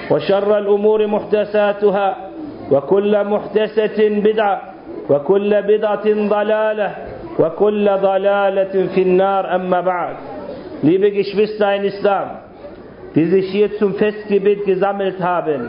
وشر الأمور محدثاتها وكل محدثة بدعة وكل بدعة ضلالة وكل ضلالة في النار أما بعد. Liebe Geschwister in Islam, die sich hier zum Festgebet gesammelt haben,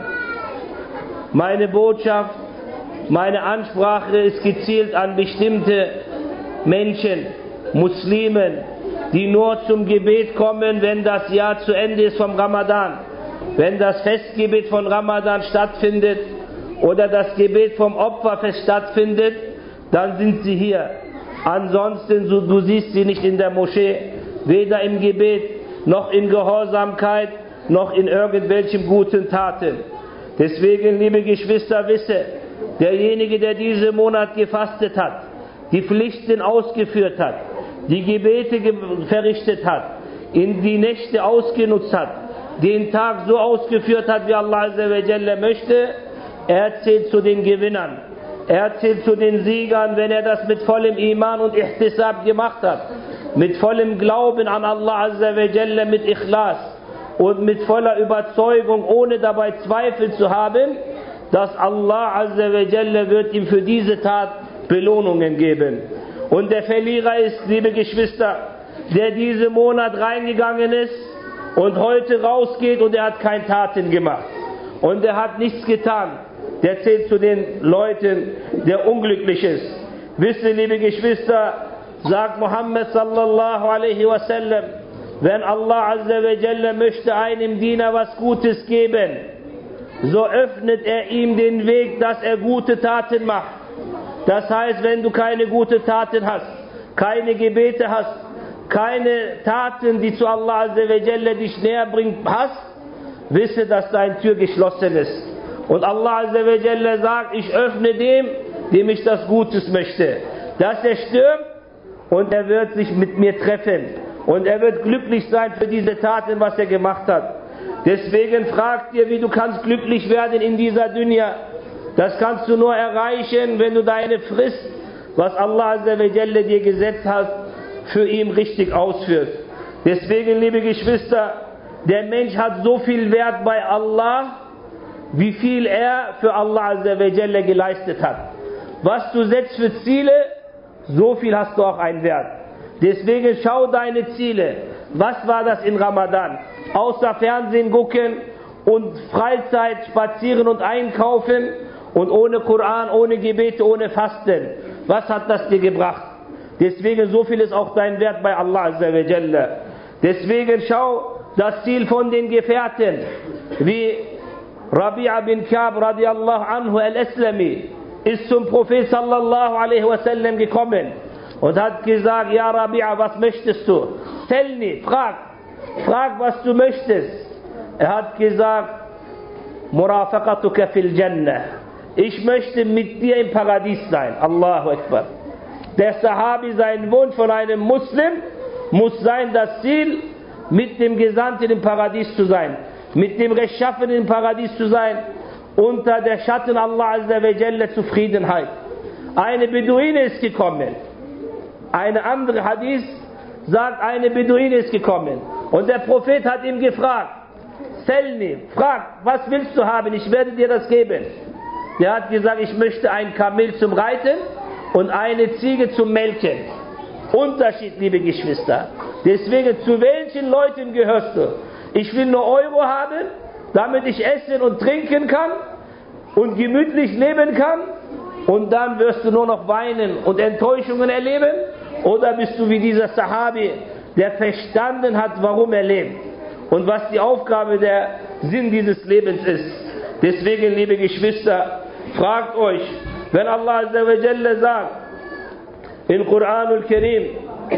meine Botschaft, meine Ansprache ist gezielt an bestimmte Menschen, Muslimen, die nur zum Gebet kommen, wenn das Jahr zu Ende ist vom Ramadan, wenn das Festgebet von Ramadan stattfindet oder das Gebet vom Opferfest stattfindet, dann sind sie hier. Ansonsten, du siehst sie nicht in der Moschee, weder im Gebet, noch in Gehorsamkeit, noch in irgendwelchen guten Taten. Deswegen, liebe Geschwister, wisse, derjenige, der diesen Monat gefastet hat, die Pflichten ausgeführt hat, die Gebete verrichtet hat, in die Nächte ausgenutzt hat, den Tag so ausgeführt hat, wie Allah Azza wa Jalla möchte, er zählt zu den Gewinnern. Er zählt zu den Siegern, wenn er das mit vollem Iman und Ihtisab gemacht hat. Mit vollem Glauben an Allah Azza wa Jalla, mit Ikhlas und mit voller Überzeugung, ohne dabei Zweifel zu haben, dass Allah Azza wa Jalla wird ihm für diese Tat Belohnungen geben. Und der Verlierer ist, liebe Geschwister, der diesen Monat reingegangen ist und heute rausgeht und er hat keine Taten gemacht. Und er hat nichts getan. Der zählt zu den Leuten, der unglücklich ist. Wisst ihr, liebe Geschwister, sagt Muhammad sallallahu alaihi wasallam, wenn Allah Azza wa Jalla möchte einem Diener was Gutes geben, so öffnet er ihm den Weg, dass er gute Taten macht. Das heißt, wenn du keine guten Taten hast, keine Gebete hast, keine Taten, die zu Allah Azza wa Jalla dich näher bringen, hast, wisse, dass deine Tür geschlossen ist. Und Allah Azza wa Jalla sagt, ich öffne dem ich das Gutes möchte, dass er stirbt und er wird sich mit mir treffen und er wird glücklich sein für diese Taten, was er gemacht hat. Deswegen fragt dir, wie du kannst glücklich werden in dieser Dunya. Das kannst du nur erreichen, wenn du deine Frist, was Allah Azza wa Jalla dir gesetzt hat, für ihn richtig ausführst. Deswegen, liebe Geschwister, der Mensch hat so viel Wert bei Allah, wie viel er für Allah Azza wa Jalla geleistet hat. Was du setzt für Ziele, so viel hast du auch einen Wert. Deswegen schau deine Ziele. Was war das in Ramadan? Außer Fernsehen gucken und Freizeit spazieren und einkaufen und ohne Koran, ohne Gebete, ohne Fasten. Was hat das dir gebracht? Deswegen, so viel ist auch dein Wert bei Allah Azza wa Jalla. Deswegen schau das Ziel von den Gefährten, wie Rabi'a bin Ka'b radiallahu anhu al-Aslami ist zum Prophet sallallahu alaihi wasallam gekommen und hat gesagt, ja Rabi'a, was möchtest du? Tellni, frag was du möchtest. Er hat gesagt, Murafaqatuka fil Jannah. Ich möchte mit dir im Paradies sein. Allahu Akbar. Der Sahabi, sein Wunsch von einem Muslim muss sein, das Ziel, mit dem Gesandten im Paradies zu sein, mit dem Rechtschaffenen im Paradies zu sein, unter der Schatten Allah Azza wa Jalla Zufriedenheit. Eine Beduine ist gekommen. Eine andere Hadith sagt, eine Beduine ist gekommen. Und der Prophet hat ihm gefragt, Selni, frag, was willst du haben, ich werde dir das geben. Der hat gesagt, ich möchte ein Kamel zum Reiten und eine Ziege zum Melken. Unterschied, liebe Geschwister. Deswegen, zu welchen Leuten gehörst du? Ich will nur Euro haben, damit ich essen und trinken kann und gemütlich leben kann, und dann wirst du nur noch weinen und Enttäuschungen erleben? Oder bist du wie dieser Sahabi, der verstanden hat, warum er lebt und was die Aufgabe, der Sinn dieses Lebens ist? Deswegen, liebe Geschwister, fragt euch, wenn Allah Azza wa Jalla sagt, im Koranul Karim,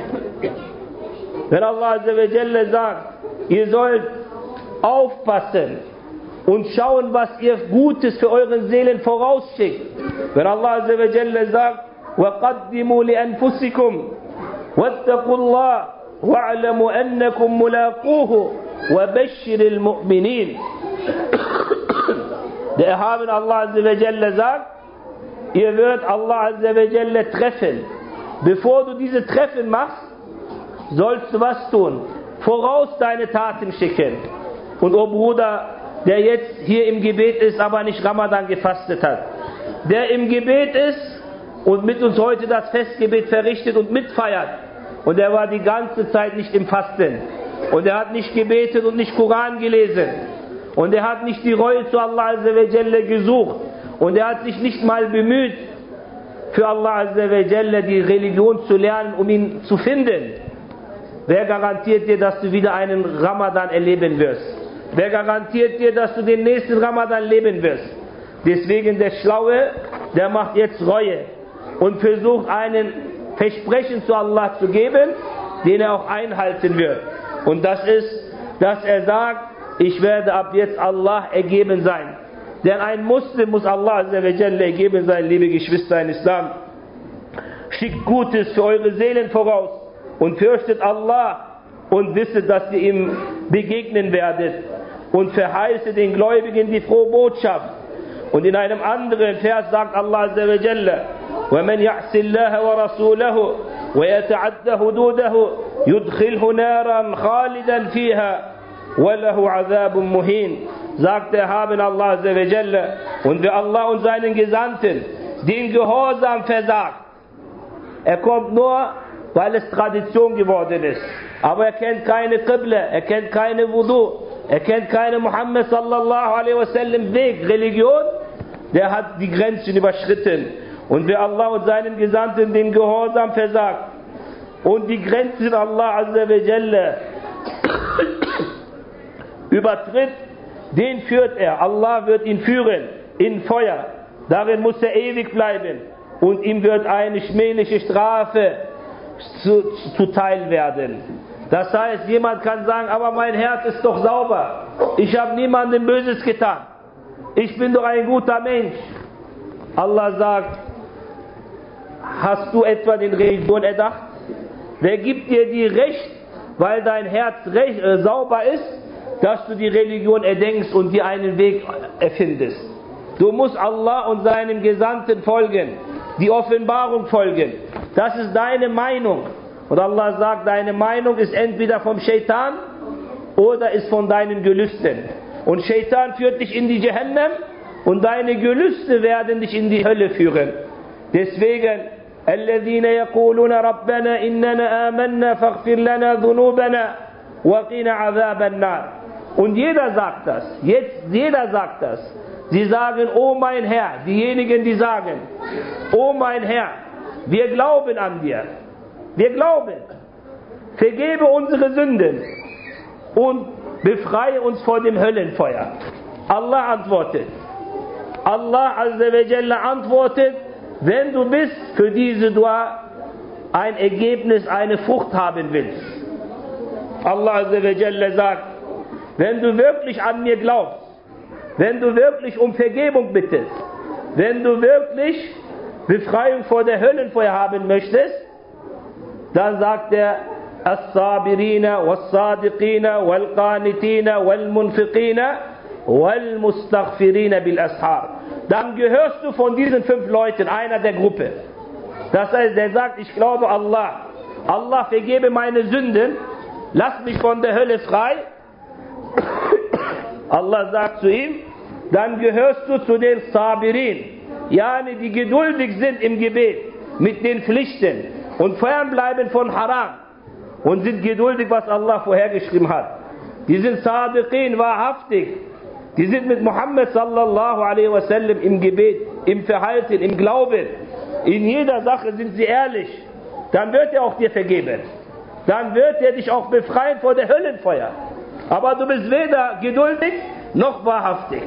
wenn Allah Azza wa Jalla sagt, ihr sollt aufpassen und schauen, was ihr Gutes für euren Seelen vorausschickt. Wenn Allah Azza wa Jalla sagt, وَقَدِّمُوا لِأَنفُسِكُمْ وَاتَّقُوا اللَّهَ وَاعْلَمُوا أَنَّكُمْ مُلَاقُوهُ وَبَشِّرِ الْمُؤْمِنِينَ. Der erhabene Allah Azza wa Jalla sagt, ihr werdet Allah Azza wa Jalla treffen. Bevor du diese Treffen machst, sollst du was tun? Voraus deine Taten schicken. Und oh Bruder, der jetzt hier im Gebet ist, aber nicht Ramadan gefastet hat. Der im Gebet ist und mit uns heute das Festgebet verrichtet und mitfeiert. Und er war die ganze Zeit nicht im Fasten. Und er hat nicht gebetet und nicht Koran gelesen. Und er hat nicht die Reue zu Allah Azza wa Jalla gesucht. Und er hat sich nicht mal bemüht, für Allah Azza wa Jalla die Religion zu lernen, um ihn zu finden. Wer garantiert dir, dass du wieder einen Ramadan erleben wirst? Wer garantiert dir, dass du den nächsten Ramadan leben wirst? Deswegen der Schlaue, der macht jetzt Reue und versucht einen Versprechen zu Allah zu geben, den er auch einhalten wird. Und das ist, dass er sagt, ich werde ab jetzt Allah ergeben sein. Denn ein Muslim muss Allah Azza wa Jalla ergeben sein, liebe Geschwister in Islam. Schickt Gutes für eure Seelen voraus und fürchtet Allah und wisset, dass ihr ihm begegnen werdet. Und verheiße den Gläubigen die frohe Botschaft. Und in einem anderen Vers sagt Allah Azza wa Jalla: وَمَنْ يَعْصِ اللَّهَ وَرَسُولَهُ وَيَتَعَدَّ حُدُودَهُ يُدْخِلْهُ نَارًا خَالِدًا فِيهَا وَلَهُ عَذَابٌ مُهِينٌ. Sagt der Haben Allah Azza wa Jalla. Und wer Allah und seinen Gesandten den Gehorsam versagt, er kommt nur, weil es Tradition geworden ist. Aber er kennt keine Qibla, er kennt keine Wudu, er kennt keine Muhammad sallallahu alaihi wasallam Weg, Religion, der hat die Grenzen überschritten. Und wer Allah und seinen Gesandten den Gehorsam versagt und die Grenzen Allah Azza wa Jalla übertritt, den führt er. Allah wird ihn führen in Feuer. Darin muss er ewig bleiben. Und ihm wird eine schmähliche Strafe zuteil werden. Das heißt, jemand kann sagen, aber mein Herz ist doch sauber. Ich habe niemandem Böses getan. Ich bin doch ein guter Mensch. Allah sagt, hast du etwa den Religion erdacht? Wer gibt dir die Recht, weil dein Herz sauber ist, dass du die Religion erdenkst und dir einen Weg erfindest? Du musst Allah und seinem Gesandten folgen, die Offenbarung folgen. Das ist deine Meinung. Und Allah sagt, deine Meinung ist entweder vom Shaitan oder ist von deinen Gelüsten. Und Shaitan führt dich in die Jahannam und deine Gelüste werden dich in die Hölle führen. Deswegen, الذين يقولون ربنا إننا آمنا فاغفر لنا ذنوبنا وقنا عذاب النار. Und jeder sagt das. Jeder sagt das. Sie sagen, oh mein Herr, diejenigen, die sagen, oh mein Herr, wir glauben an dir. Wir glauben. Vergebe unsere Sünden und befreie uns vor dem Höllenfeuer. Allah antwortet. Allah Azza wa Jalla antwortet, wenn du bis für diese Dua ein Ergebnis, eine Frucht haben willst. Allah Azza wa Jalla sagt, wenn du wirklich an mir glaubst, wenn du wirklich um Vergebung bittest, wenn du wirklich Befreiung vor der Höllenfeuer haben möchtest, dann sagt er, As-Sabirina, Was-Sadiqina, Wal-Qanitina, Wal-Munfiqina, Wal-Mustaghfirina bil-Ashar. Dann gehörst du von diesen 5 Leuten, einer der Gruppe. Das heißt, der sagt, ich glaube Allah. Allah, vergebe meine Sünden, lass mich von der Hölle frei. Allah sagt zu ihm, dann gehörst du zu den Sabirin, yani die geduldig sind im Gebet, mit den Pflichten und fernbleiben von Haram und sind geduldig, was Allah vorhergeschrieben hat. Die sind Sadiqin, wahrhaftig. Die sind mit Muhammad sallallahu alaihi wasallam im Gebet, im Verhalten, im Glauben. In jeder Sache sind sie ehrlich. Dann wird er auch dir vergeben. Dann wird er dich auch befreien vor der Höllenfeuer. Aber du bist weder geduldig noch wahrhaftig.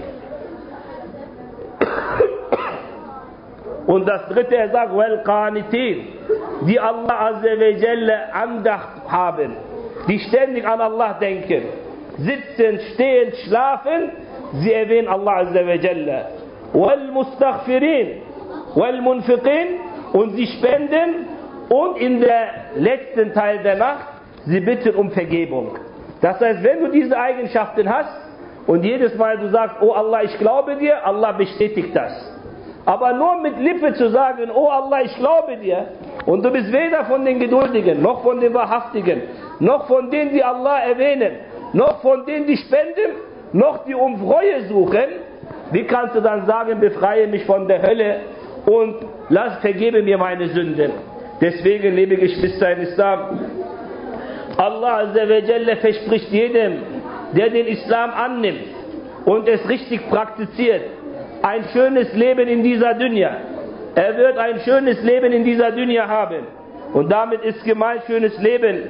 Und das dritte, er sagt, Wal-Qanitin, die Allah Azza wa Jalla Andacht haben, die ständig an Allah denken, sitzen, stehen, schlafen, sie erwähnen Allah Azza wa Jalla. Wal-Mustaghfirin, Wal-Munfiqin, und sie spenden, und in der letzten Teil der Nacht, sie bitten um Vergebung. Das heißt, wenn du diese Eigenschaften hast, und jedes Mal du sagst, oh Allah, ich glaube dir, Allah bestätigt das. Aber nur mit Lippe zu sagen, oh Allah, ich glaube dir, und du bist weder von den Geduldigen, noch von den Wahrhaftigen, noch von denen, die Allah erwähnen, noch von denen, die spenden, noch die Reue suchen, wie kannst du dann sagen, befreie mich von der Hölle und vergebe mir meine Sünden? Deswegen, liebe Geschwister im Islam, Allah Azza wa Jalla verspricht jedem, der den Islam annimmt und es richtig praktiziert, ein schönes Leben in dieser Dunya. Er wird ein schönes Leben in dieser Dunya haben. Und damit ist gemeint schönes Leben.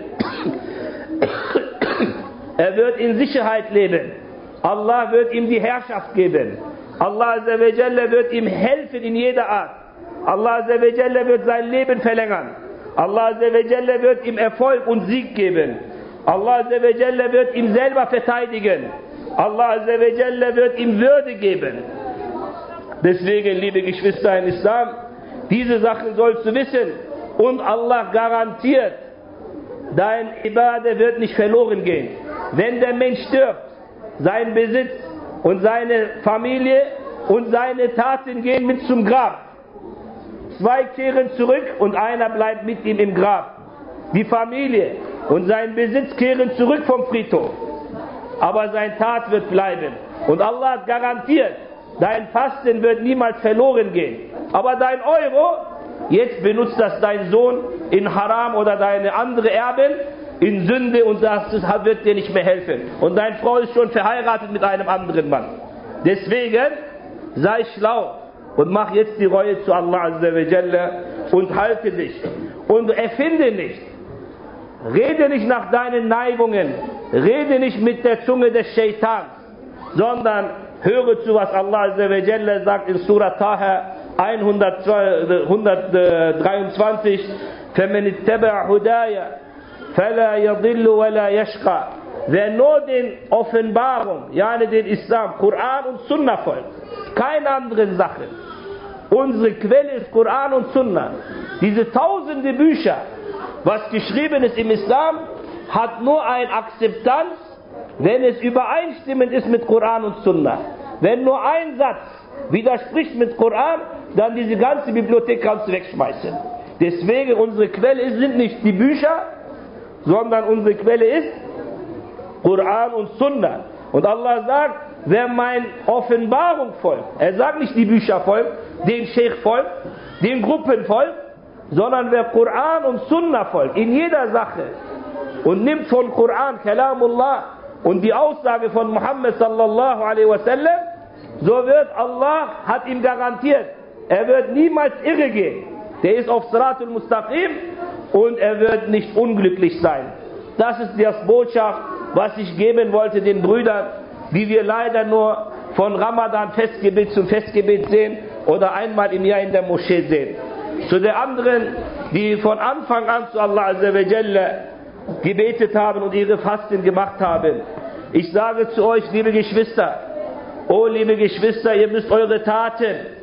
Er wird in Sicherheit leben. Allah wird ihm die Herrschaft geben. Allah Azza wa Jalla wird ihm helfen in jeder Art. Allah Azza wa Jalla wird sein Leben verlängern. Allah Azza wa Jalla wird ihm Erfolg und Sieg geben. Allah Azza wa Jalla wird ihm selber verteidigen. Allah Azza wa Jalla wird ihm Würde geben. Deswegen, liebe Geschwister im Islam, diese Sachen sollst du wissen. Und Allah garantiert, dein Ibadah wird nicht verloren gehen. Wenn der Mensch stirbt, sein Besitz und seine Familie und seine Taten gehen mit zum Grab. 2 kehren zurück und einer bleibt mit ihm im Grab. Die Familie und sein Besitz kehren zurück vom Friedhof. Aber sein Tat wird bleiben. Und Allah hat garantiert, dein Fasten wird niemals verloren gehen. Aber dein Euro, jetzt benutzt das dein Sohn in Haram oder deine andere Erben in Sünde und das wird dir nicht mehr helfen. Und deine Frau ist schon verheiratet mit einem anderen Mann. Deswegen sei schlau und mach jetzt die Reue zu Allah Azza wa Jalla und halte dich. Und erfinde nicht. Rede nicht nach deinen Neigungen. Rede nicht mit der Zunge des Shaitans, sondern höre zu, was Allah Azza wa Jalla sagt in Surah Taha 123. فَمَنِ اتَّبَعَ هُدَايَ فَلَا يَضِلُّ وَلَا يَشْقَى. Wer nur den Offenbarung, yani den Islam, Koran und Sunna folgt, keine anderen Sachen. Unsere Quelle ist Koran und Sunna. Diese tausende Bücher, was geschrieben ist im Islam, hat nur eine Akzeptanz, wenn es übereinstimmend ist mit Koran und Sunna. Wenn nur ein Satz widerspricht mit Koran, dann diese ganze Bibliothek kannst du wegschmeißen. Deswegen unsere Quelle sind nicht die Bücher, sondern unsere Quelle ist Koran und Sunna. Und Allah sagt, wer meine Offenbarung folgt, er sagt nicht die Bücher folgt, dem Sheikh folgt, den Gruppen folgt, sondern wer Koran und Sunna folgt, in jeder Sache und nimmt von Koran, Kalamullah und die Aussage von Muhammad sallallahu alaihi wasallam, so wird Allah, hat ihm garantiert, er wird niemals irre gehen. Der ist auf Siratul Mustaqim und er wird nicht unglücklich sein. Das ist die Botschaft, was ich geben wollte den Brüdern, die wir leider nur von Ramadan Festgebet zum Festgebet sehen oder einmal im Jahr in der Moschee sehen. Zu den anderen, die von Anfang an zu Allah Azza wa Jalla gebetet haben und ihre Fasten gemacht haben. Ich sage zu euch, liebe Geschwister, oh liebe Geschwister, ihr müsst eure Taten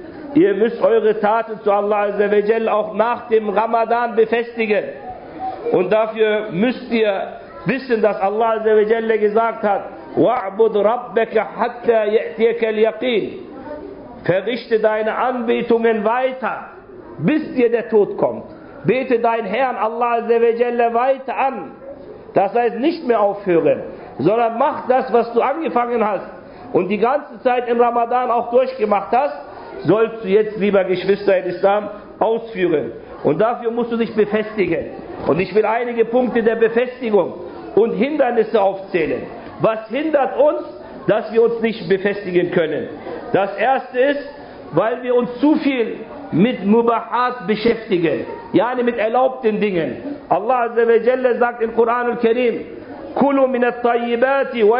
zu Allah Azza wa Jalla auch nach dem Ramadan befestigen. Und dafür müsst ihr wissen, dass Allah Azza wa Jalla gesagt hat, وَعْبُدْ رَبَّكَ حَتَّى يَأْتِيَكَ الْيَقِينَ. Verrichte deine Anbetungen weiter, bis dir der Tod kommt. Bete deinen Herrn Allah Azza wa Jalla weiter an. Das heißt nicht mehr aufhören, sondern mach das, was du angefangen hast und die ganze Zeit im Ramadan auch durchgemacht hast, sollst du jetzt, lieber Geschwister in Islam, ausführen. Und dafür musst du dich befestigen. Und ich will einige Punkte der Befestigung und Hindernisse aufzählen. Was hindert uns, dass wir uns nicht befestigen können? Das erste ist, weil wir uns zu viel mit Mubahat beschäftigen, yani mit erlaubten Dingen. Allah Azza wa Jalla sagt im Koran al-Karim, Kulu min at-tayyibati wa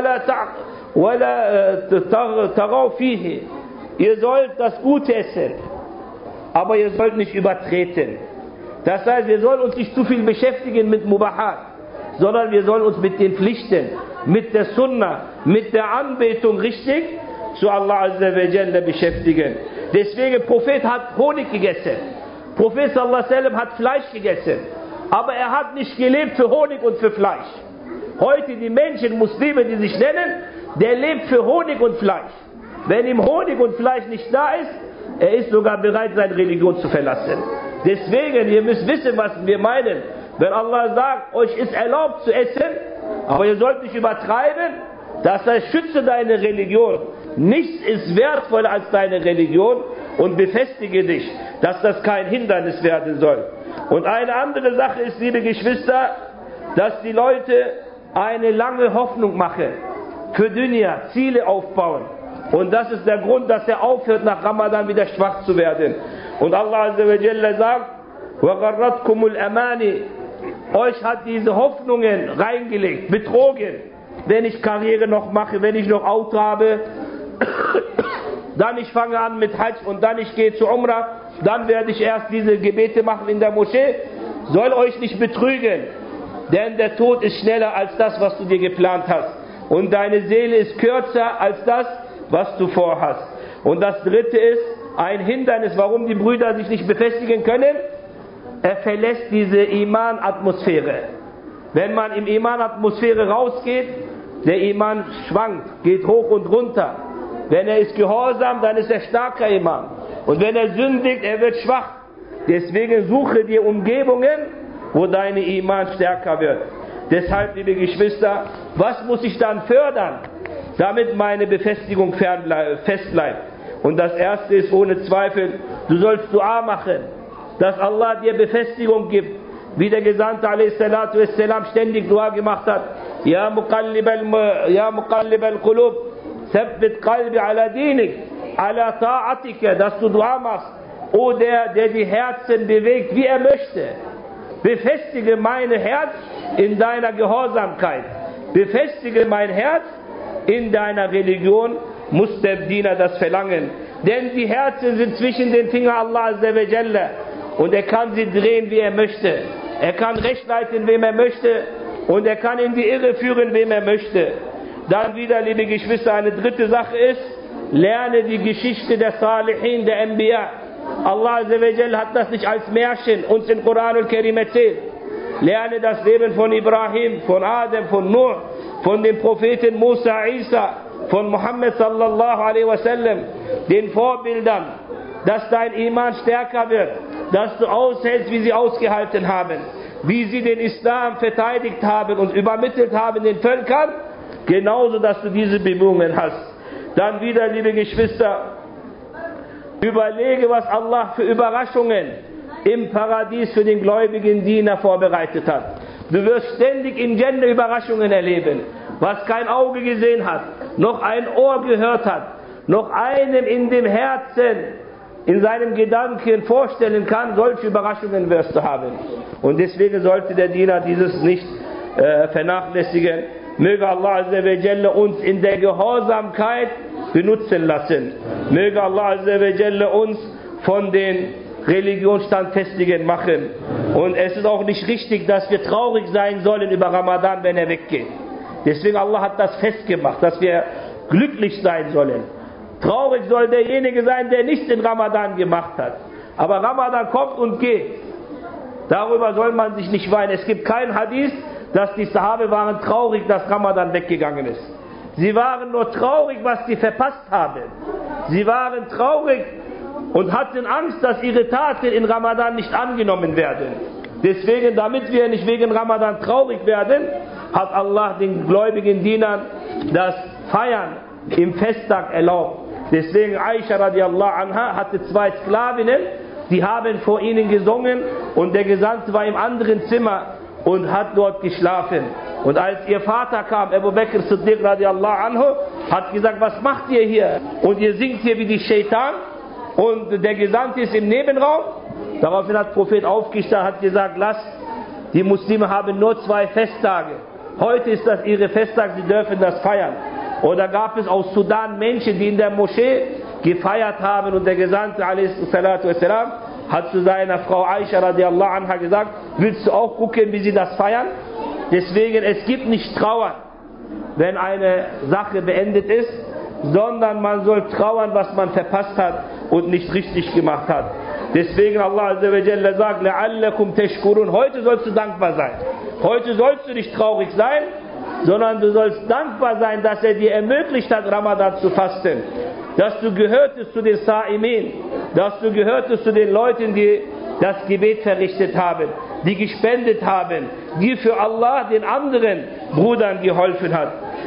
la tagaw fihi. Ihr sollt das Gute essen, aber ihr sollt nicht übertreten. Das heißt, wir sollen uns nicht zu viel beschäftigen mit Mubahat, sondern wir sollen uns mit den Pflichten, mit der Sunna, mit der Anbetung richtig zu Allah Azza wa Jalla beschäftigen. Deswegen, Prophet hat Honig gegessen. Prophet sallallahu alaihi wasallam hat Fleisch gegessen. Aber er hat nicht gelebt für Honig und für Fleisch. Heute die Menschen, Muslime, die sich nennen, der lebt für Honig und Fleisch. Wenn ihm Honig und Fleisch nicht da ist, er ist sogar bereit, seine Religion zu verlassen. Deswegen, ihr müsst wissen, was wir meinen. Wenn Allah sagt, euch ist erlaubt zu essen, aber ihr sollt nicht übertreiben, Das heißt, schütze deine Religion. Nichts ist wertvoller als deine Religion und befestige dich, dass das kein Hindernis werden soll. Und eine andere Sache ist, liebe Geschwister, dass die Leute eine lange Hoffnung machen, für Dunya Ziele aufbauen. Und das ist der Grund, dass er aufhört, nach Ramadan wieder schwach zu werden. Und Allah Azza wa Jalla sagt, وَغَرَّتْكُمُ الْأَمَانِ Euch hat diese Hoffnungen reingelegt, betrogen. Wenn ich Karriere noch mache, wenn ich noch Auto habe, dann ich fange an mit Hajj und dann ich gehe zu Umrah, dann werde ich erst diese Gebete machen in der Moschee. Soll euch nicht betrügen, denn der Tod ist schneller als das, was du dir geplant hast. Und deine Seele ist kürzer als das, was du vorhast. Und das dritte ist ein Hindernis, warum die Brüder sich nicht befestigen können. Er verlässt diese Iman-Atmosphäre. Wenn man im Iman-Atmosphäre rausgeht, der Iman schwankt, geht hoch und runter. Wenn er ist gehorsam, dann ist er starker Iman. Und wenn er sündigt, er wird schwach. Deswegen suche dir Umgebungen, wo deine Iman stärker wird. Deshalb, liebe Geschwister, was muss ich dann fördern, damit meine Befestigung fest bleibt? Und das erste ist ohne Zweifel, du sollst Dua machen, dass Allah dir Befestigung gibt, wie der Gesandte a.s. ständig Dua gemacht hat. Ya muqallib al-Qulub, thabbit qalbi ala dinik, ala ta'atika, dass du Dua machst. O der die Herzen bewegt, wie er möchte. Befestige mein Herz in deiner Gehorsamkeit. Befestige mein Herz in deiner Religion, muss der Diener das verlangen. Denn die Herzen sind zwischen den Fingern Allah Azza wa Jalla. Und er kann sie drehen, wie er möchte. Er kann recht leiten, wem er möchte. Und er kann in die Irre führen, wem er möchte. Dann wieder, liebe Geschwister, eine dritte Sache ist, lerne die Geschichte der Salihin, der Anbiya. Allah Azza wa Jalla hat das nicht als Märchen uns im Koran al-Karim erzählt. Lerne das Leben von Ibrahim, von Adam, von Nuh, von dem Propheten Musa, Isa, von Muhammad sallallahu alaihi wasallam, den Vorbildern, dass dein Iman stärker wird, dass du aushältst, wie sie ausgehalten haben, wie sie den Islam verteidigt haben und übermittelt haben den Völkern, genauso, dass du diese Bemühungen hast. Dann wieder, liebe Geschwister, überlege, was Allah für Überraschungen im Paradies für den gläubigen Diener vorbereitet hat. Du wirst ständig in Jannah Überraschungen erleben, was kein Auge gesehen hat, noch ein Ohr gehört hat, noch einem in dem Herzen, in seinem Gedanken vorstellen kann, solche Überraschungen wirst du haben. Und deswegen sollte der Diener dieses nicht vernachlässigen. Möge Allah Azza wa Jalla uns in der Gehorsamkeit benutzen lassen. Möge Allah Azza wa Jalla uns von den Religionsstandfestigen machen. Und es ist auch nicht richtig, dass wir traurig sein sollen über Ramadan, wenn er weggeht. Deswegen Allah hat das festgemacht, dass wir glücklich sein sollen. Traurig soll derjenige sein, der nichts in Ramadan gemacht hat. Aber Ramadan kommt und geht. Darüber soll man sich nicht weinen. Es gibt kein Hadith, dass die Sahabe waren traurig, dass Ramadan weggegangen ist. Sie waren nur traurig, was sie verpasst haben. Sie waren traurig und hatten Angst, dass ihre Taten in Ramadan nicht angenommen werden. Deswegen, damit wir nicht wegen Ramadan traurig werden, hat Allah den gläubigen Dienern das Feiern im Festtag erlaubt. Deswegen Aisha radiallahu anha hatte 2 Sklavinnen, die haben vor ihnen gesungen und der Gesandte war im anderen Zimmer und hat dort geschlafen. Und als ihr Vater kam, Abu Bakr Siddiq radiallahu anhu, hat gesagt, was macht ihr hier? Und ihr singt hier wie die Shaitan und der Gesandte ist im Nebenraum. Daraufhin hat der Prophet aufgestanden, hat gesagt, lasst, die Muslime haben nur 2 Festtage. Heute ist das ihre Festtag, sie dürfen das feiern. Oder gab es aus Sudan Menschen, die in der Moschee gefeiert haben und der Gesandte a.s. hat zu seiner Frau Aisha radiallahu anha gesagt, willst du auch gucken, wie sie das feiern? Deswegen, es gibt nicht Trauern, wenn eine Sache beendet ist, sondern man soll trauern, was man verpasst hat und nicht richtig gemacht hat. Deswegen Allah Azza wa Jalla sagt, لَعَلَّكُمْ تَشْكُرُونَ. Heute sollst du dankbar sein. Heute sollst du nicht traurig sein, sondern du sollst dankbar sein, dass er dir ermöglicht hat, Ramadan zu fasten. Dass du gehörtest zu den Sa'imin, dass du gehörtest zu den Leuten, die das Gebet verrichtet haben, die gespendet haben, die für Allah den anderen Brüdern geholfen hat.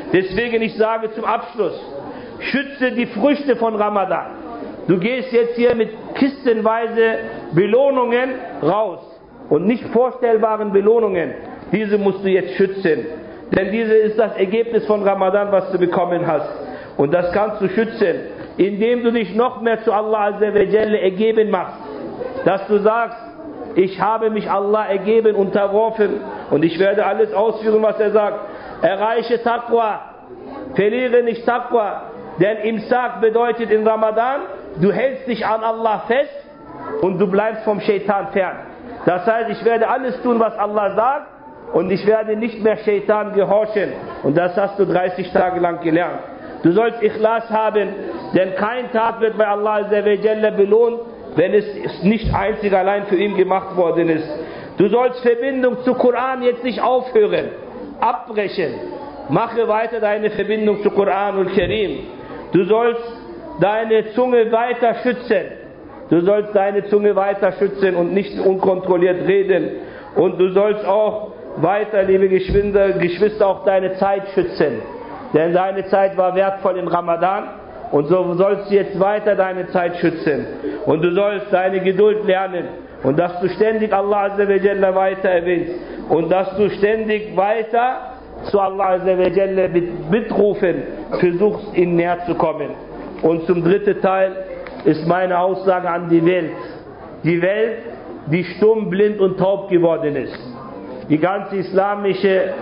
Deswegen ich sage zum Abschluss, schütze die Früchte von Ramadan. Du gehst jetzt hier mit kistenweise Belohnungen raus und nicht vorstellbaren Belohnungen. Diese musst du jetzt schützen. Denn diese ist das Ergebnis von Ramadan, was du bekommen hast. Und das kannst du schützen, indem du dich noch mehr zu Allah Azza wa Jalla ergeben machst. Dass du sagst, ich habe mich Allah ergeben, unterworfen und ich werde alles ausführen, was er sagt. Erreiche Taqwa, verliere nicht Taqwa. Denn Imsak bedeutet in Ramadan, du hältst dich an Allah fest und du bleibst vom Shaitan fern. Das heißt, ich werde alles tun, was Allah sagt und ich werde nicht mehr Shaitan gehorchen. Und das hast du 30 Tage lang gelernt. Du sollst Ikhlas haben, denn kein Tag wird bei Allah Azza wa Jalla belohnt, wenn es nicht einzig allein für ihn gemacht worden ist. Du sollst Verbindung zu Koran jetzt nicht aufhören, abbrechen. Mache weiter deine Verbindung zu Koran und Karim. Du sollst deine Zunge weiter schützen. Du sollst deine Zunge weiter schützen und nicht unkontrolliert reden. Und du sollst auch weiter, liebe Geschwister, auch deine Zeit schützen. Denn deine Zeit war wertvoll im Ramadan. Und so sollst du jetzt weiter deine Zeit schützen. Und du sollst deine Geduld lernen. Und dass du ständig Allah Azza wa Jalla weiter erwähnst. Und dass du ständig weiter zu Allah Azza wa Jalla mitrufen, versuchst ihn näher zu kommen. Und zum dritten Teil ist meine Aussage an die Welt. Die Welt, die stumm, blind und taub geworden ist. Die ganze islamische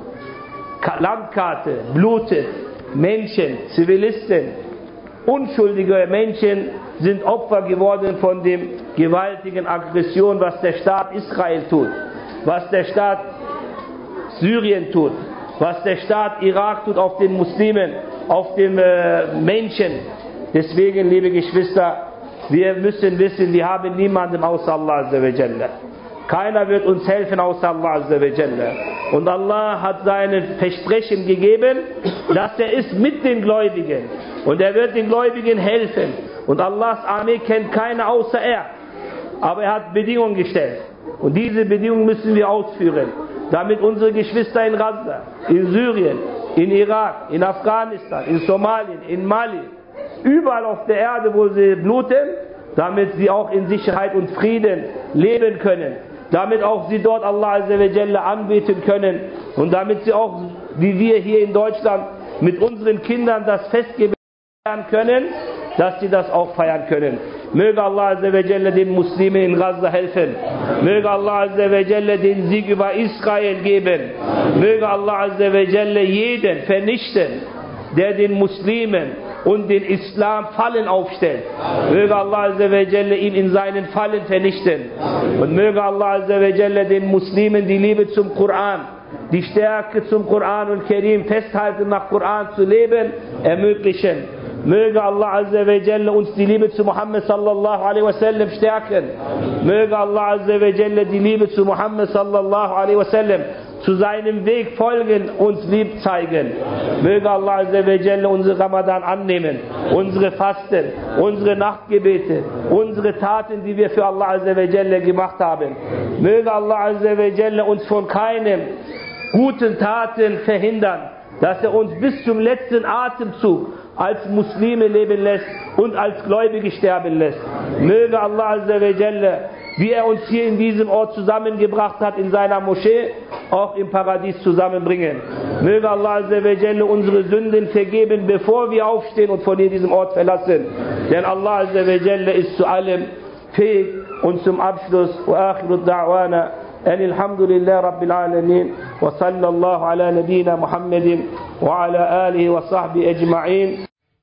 Landkarte blutet. Menschen, Zivilisten, unschuldige Menschen sind Opfer geworden von dem gewaltigen Aggression, was der Staat Israel tut, was der Staat Syrien tut, was der Staat Irak tut auf den Muslimen, auf den Menschen. Deswegen, liebe Geschwister, wir müssen wissen, wir haben niemanden außer Allah Azza wa Jalla. Keiner wird uns helfen außer Allah Azza wa Jalla. Und Allah hat seine Versprechen gegeben, dass er ist mit den Gläubigen. Und er wird den Gläubigen helfen. Und Allahs Armee kennt keiner außer er. Aber er hat Bedingungen gestellt. Und diese Bedingungen müssen wir ausführen. Damit unsere Geschwister in Gaza, in Syrien, in Irak, in Afghanistan, in Somalien, in Mali, überall auf der Erde, wo sie bluten, damit sie auch in Sicherheit und Frieden leben können. Damit auch sie dort Allah Azza wa Jalla anbeten können. Und damit sie auch, wie wir hier in Deutschland, mit unseren Kindern das Festgebet feiern können, dass sie das auch feiern können. Möge Allah Azza wa Jalla den Muslimen in Gaza helfen. Möge Allah Azza wa Jalla den Sieg über Israel geben. Möge Allah Azza wa Jalla jeden vernichten, der den Muslimen und den Islam Fallen aufstellt. Möge Allah Azza wa Jalla ihn in seinen Fallen vernichten. Und möge Allah Azza wa Jalla den Muslimen die Liebe zum Koran, die Stärke zum Koran und Karim festhalten, nach Koran zu leben, ermöglichen. Möge Allah Azza wa Jalla uns die Liebe zu Muhammad sallallahu alaihi wasallam stärken. Möge Allah Azza wa Jalla die Liebe zu Muhammad sallallahu alaihi wasallam zu seinem Weg folgen, uns lieb zeigen. Möge Allah Azza wa Jalla unsere Ramadan annehmen, unsere Fasten, unsere Nachtgebete, unsere Taten, die wir für Allah Azza wa Jalla gemacht haben. Möge Allah Azza wa Jalla uns von keinem guten Taten verhindern, dass er uns bis zum letzten Atemzug als Muslime leben lässt und als Gläubige sterben lässt. Möge Allah Azza wa Jalla, wie er uns hier in diesem Ort zusammengebracht hat, in seiner Moschee, auch im Paradies zusammenbringen. Möge Allah Azza wa Jalla unsere Sünden vergeben, bevor wir aufstehen und von diesem Ort verlassen. Denn Allah Azza wa Jalla ist zu allem fähig. Und zum Abschluss, wa akhiru da'wana alhamdulillah rabbil alamin wa sallallahu ala nabiyyina Muhammadin wa ala alihi wa sahbihi ajma'in.